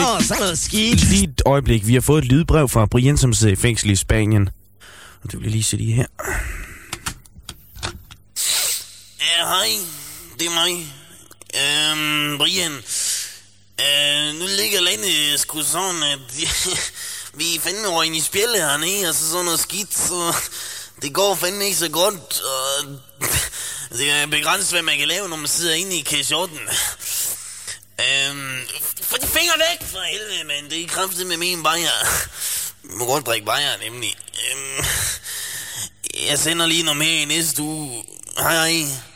så er noget skidt. Lige et øjeblik. Vi har fået et lydbrev fra Brian, som sidder i fængsel i Spanien. Og det vil jeg lige se lige her. Ja, hej. Det er mig. Brian. Nu ligger landet sgu sådan, at vi fandme røg ind i spjældet hernede, og så sådan noget skidt, så det går fandme ikke så godt, og det er begrænset, hvad man kan lave, når man sidder inde i kashotten. Få de fingre væk, for helvede, mand. Det er kraftigt med min bajer. Du må godt drikke bajer, nemlig. Jeg sender lige noget mere i næste uge. Hej.